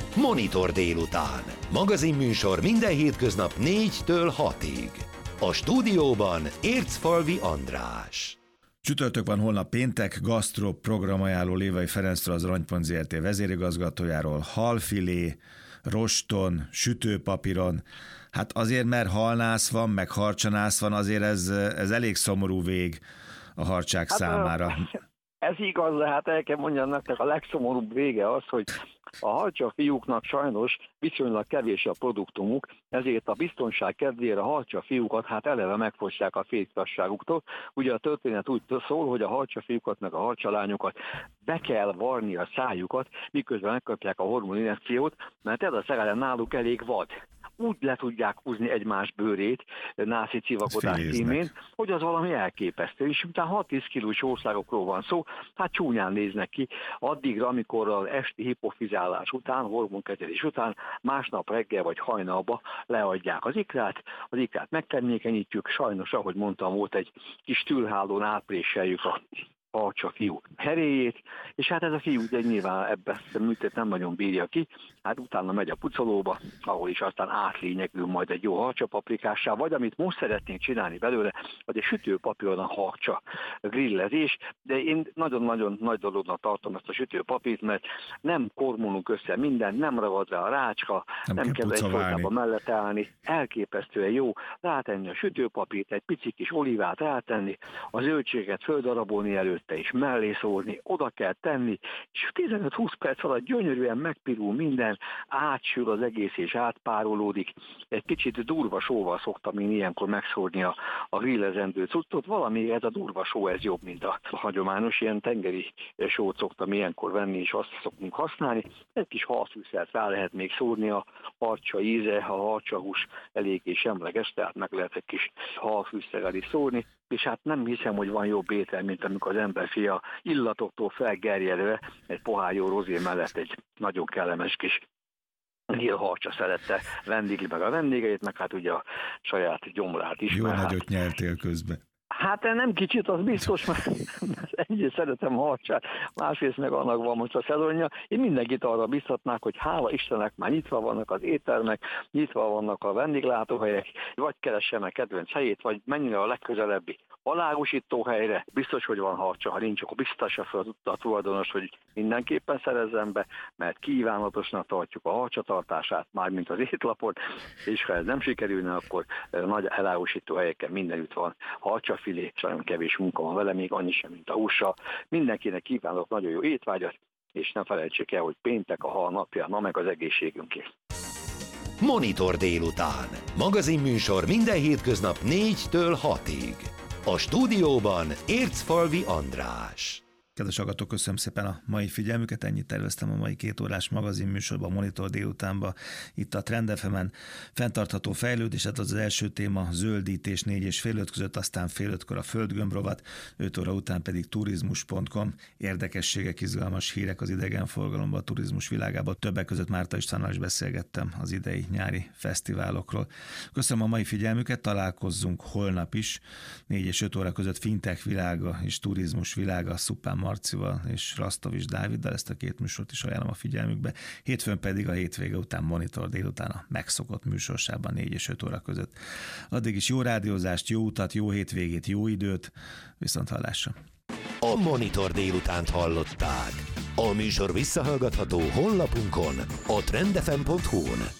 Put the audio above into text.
Monitor délután. Magazinműsor minden hétköznap 4-től 6-ig. A stúdióban Ércfalvi András. Csütörtök van, holnap péntek, gasztro programajánló Lévai Ferenctől, az Aranypont Zrt. Vezérigazgatójáról, halfilé, roston, sütőpapíron. Hát azért, mert halnász van, meg harcsanász van, azért ez elég szomorú vég a harcsák számára. Ez igaz, de hát el kell mondjam nektek, a legszomorúbb vége az, hogy a harcsa fiúknak sajnos viszonylag kevés a produktumuk, ezért a biztonság kedvére a harcsa fiúkat hát eleve megfosztják a férfiasságuktól. Ugye a történet úgy szól, hogy a harcsa fiúkat meg a harcsa lányokat be kell varni a szájukat, miközben megkapják a hormoninjekciót, mert ez a szerelem náluk elég vad. Úgy le tudják húzni egymás bőrét nászi civakodás címén, hogy az valami elképesztő. És utána 6-10 kilós országokról van szó, hát csúnyán néznek ki, addigra, amikor az esti hipofizálás után, hormonkezelés után, másnap reggel vagy hajnalba leadják az ikrát megtermékenyítjük, sajnos, ahogy mondtam, volt egy kis tűrhálón átpréseljük a harcsa fiú heréjét, és hát ez a fiú ugye nyilván ebben a műtét nem nagyon bírja ki, hát utána megy a pucolóba, ahol is aztán átlényegül majd egy jó harcsapaprikással, vagy amit most szeretnénk csinálni belőle, vagy egy sütőpapíron a harcsa grillezés, de én nagyon-nagyon nagy dolognak tartom ezt a sütőpapírt, mert nem kormolunk össze minden, nem ragad rá a rácska, nem kell egy folytában mellett állni, elképesztően jó rátenni a sütőpapírt, egy pici kis olívát rátenni, a zöldséget földarabolni előtt, és mellé szórni, oda kell tenni, és 15-20 perc alatt gyönyörűen megpirul minden, átsül az egész és átpárolódik. Egy kicsit durva sóval szoktam én ilyenkor megszórni a grillezendő cuccot, valami ez a durva só, ez jobb, mint a hagyományos ilyen tengeri sót szoktam ilyenkor venni, és azt szoktunk használni. Egy kis halfűszert rá lehet még szórni, a harcsa íze, a harcsahús eléggé semleges, tehát meg lehet egy kis halfűszerrel is szórni, és hát nem hiszem, hogy van jobb étel, mint amikor az ember fia illatoktól felgerjedve egy pohár jó rozé mellett egy nagyon kellemes kis nyílharcsa szerette vendégli meg a vendégeit, meg hát ugye a saját gyomrát is. Jó nagyot nyertél közben. Hát nem kicsit, az biztos, mert egyrészt szeretem a harcsát, másrészt meg annak van most a szezonja. Én mindenkit arra biztatnák, hogy hála Istennek már nyitva vannak az éttermek, nyitva vannak a vendéglátóhelyek, vagy keressenek kedvenc helyét, vagy menjen a legközelebbi alágosító helyre. Biztos, hogy van harcsa, ha nincs, akkor biztassa fel a tulajdonos, hogy mindenképpen szerezzen be, mert kívánatosnak tartjuk a harcsatartását, mármint az étlapot, és ha ez nem sikerülne, akkor nagy elágosító helyeken mindenütt van harcsafilé, és nagyon kevés munka van vele, még annyi sem, mint a hússal. Mindenkinek kívánok nagyon jó étvágyat, és ne felejtsék el, hogy péntek a hal napja, na meg az egészségünkért. Monitor délután. Magazinműsor minden hétköznap 4-től 6-ig. A stúdióban Ércfalvi András. Kedves hallgatók, köszönöm szépen a mai figyelmüket, ennyit terveztem a mai 2 órás magazinműsorban, Monitor délutánban, itt a Trend FM-en. Fenntartható fejlődés, hát az első téma zöldítés 4 és fél 5 között, aztán fél 5-kor a földgömbrovat, 5 óra után pedig turizmus.com, érdekességek, izgalmas hírek az idegenforgalomban, a turizmus világában. Többek között Márta Istvánnal is beszélgettem az idei nyári fesztiválokról. Köszönöm a mai figyelmüket, találkozzunk holnap is, 4 és 5 óra között fintech világa és turizmus világa, Szupán Marcival és Rasztovics Dáviddal, ezt a 2 műsort is ajánlom a figyelmükbe. Hétfőn pedig a hétvége után Monitor délután a megszokott műsorsában 4 és 5 óra között. Addig is jó rádiózást, jó utat, jó hétvégét, jó időt, viszonthallásra. A Monitor délutánt hallották. A műsor visszahallgatható honlapunkon, a trendfm.hu-n.